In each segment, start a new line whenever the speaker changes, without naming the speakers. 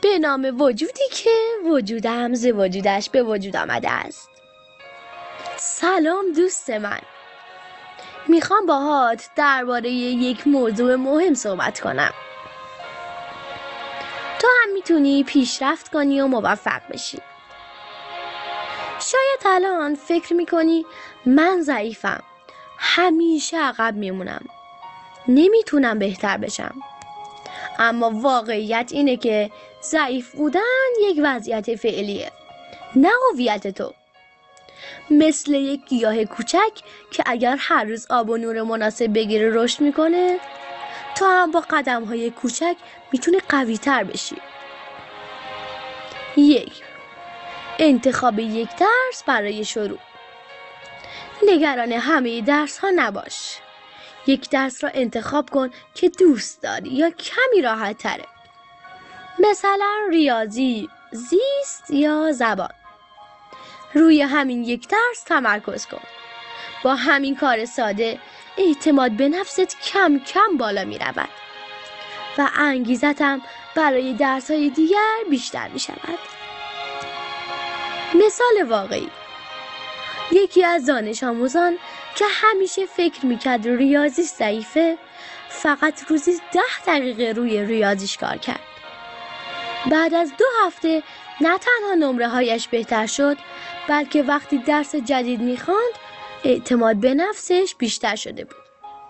به نام وجودی که وجودم ز وجودش به وجود آمده است. سلام دوست من، میخوام باهات درباره یک موضوع مهم صحبت کنم. تو هم میتونی پیشرفت کنی و موفق بشی. شاید الان فکر میکنی من ضعیفم، همیشه عقب میمونم، نمیتونم بهتر بشم. اما واقعیت اینه که ضعیف بودن یک وضعیت فعلیه، نه هویت تو. مثل یک گیاه کوچک که اگر هر روز آب و نور مناسب بگیره رشد میکنه، تو هم با قدم‌های کوچک میتونی قوی تر بشی. 1. انتخاب یک درس برای شروع. نگران همه درس ها نباش. یک درس را انتخاب کن که دوست داری یا کمی راحت تره. مثلا ریاضی، زیست یا زبان. روی همین یک درس تمرکز کن. با همین کار ساده اعتماد به نفست کم کم بالا می رود و انگیزتم برای درس های دیگر بیشتر می شود. مثال واقعی: یکی از دانش آموزان که همیشه فکر میکرد ریاضی ضعیفه، فقط روزی 10 دقیقه روی ریاضیش کار کرد. بعد از 2 هفته نه تنها نمره هایش بهتر شد، بلکه وقتی درس جدید میخواند اعتماد به نفسش بیشتر شده بود.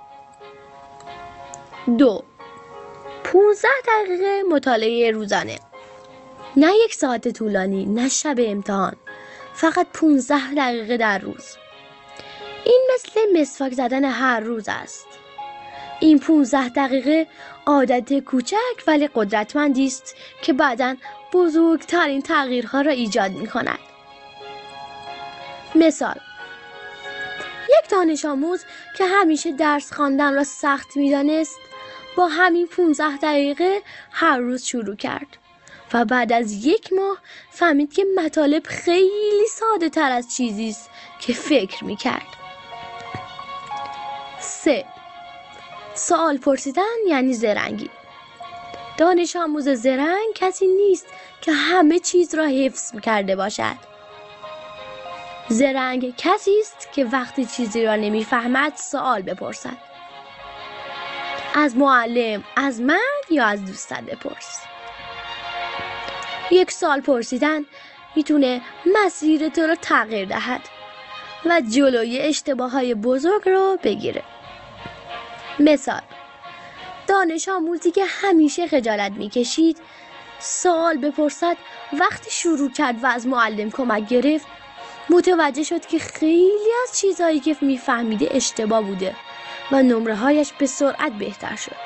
2. 15 دقیقه مطالعه روزانه. نه 1 ساعت طولانی، نه شب امتحان، فقط 15 دقیقه در روز. این مثل مسواک زدن هر روز است. این 15 دقیقه عادت کوچک ولی قدرتمندی است که بعداً بزرگترین تغییرها را ایجاد می کند. مثال: یک دانش آموز که همیشه درس خواندن را سخت می دانست، با همین 15 دقیقه هر روز شروع کرد و بعد از 1 ماه فهمید که مطالب خیلی ساده تر از چیزی است که فکر می کرد. 3. سوال پرسیدن یعنی زرنگی. دانش آموز زرنگ کسی نیست که همه چیز را حفظ کرده باشد. زرنگ کسی است که وقتی چیزی را نمیفهمد سوال بپرسد. از معلم، از من یا از دوستت بپرس. 1 سوال پرسیدن میتونه مسیر تو رو تغییر دهد و جلوی اشتباهات بزرگ رو بگیره. مثال: دانش آموزی که همیشه خجالت میکشید سوال بپرسد، وقتی شروع کرد و از معلم کمک گرفت متوجه شد که خیلی از چیزهایی که میفهمیده اشتباه بوده و نمره هایش به سرعت بهتر شد.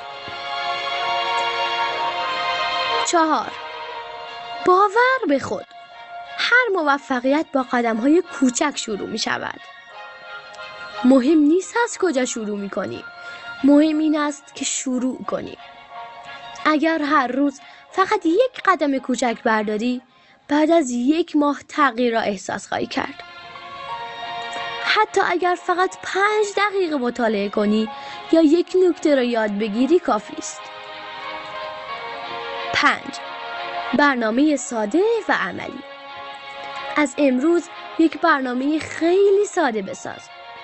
4. باور به خود. هر موفقیت با قدم‌های کوچک شروع می شود. مهم نیست از کجا شروع می کنی، مهم این است که شروع کنی. اگر هر روز فقط 1 قدم کوچک برداری، بعد از 1 ماه تغییر را احساس خواهی کرد. حتی اگر فقط 5 دقیقه مطالعه کنی یا 1 نکته را یاد بگیری کافی است. 5. برنامه ساده و عملی. از امروز یک برنامه خیلی ساده بساز.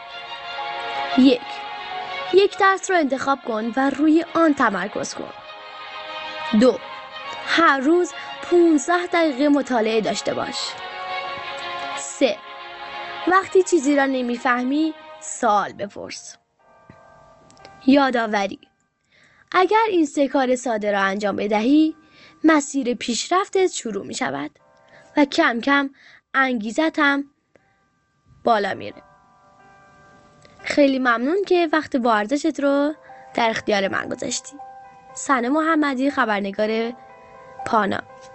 1 درس را انتخاب کن و روی آن تمرکز کن. 2. هر روز 15 دقیقه مطالعه داشته باش. 3. وقتی چیزی را نمیفهمی سوال بپرس. یادآوری: اگر این 3 کار ساده را انجام بدهی، مسیر پیشرفتت شروع می شود و کم کم انگیزت هم بالا میره. خیلی ممنون که وقت با ارزشت رو در اختیار من گذاشتی. سنه محمدی، خبرنگار پانا.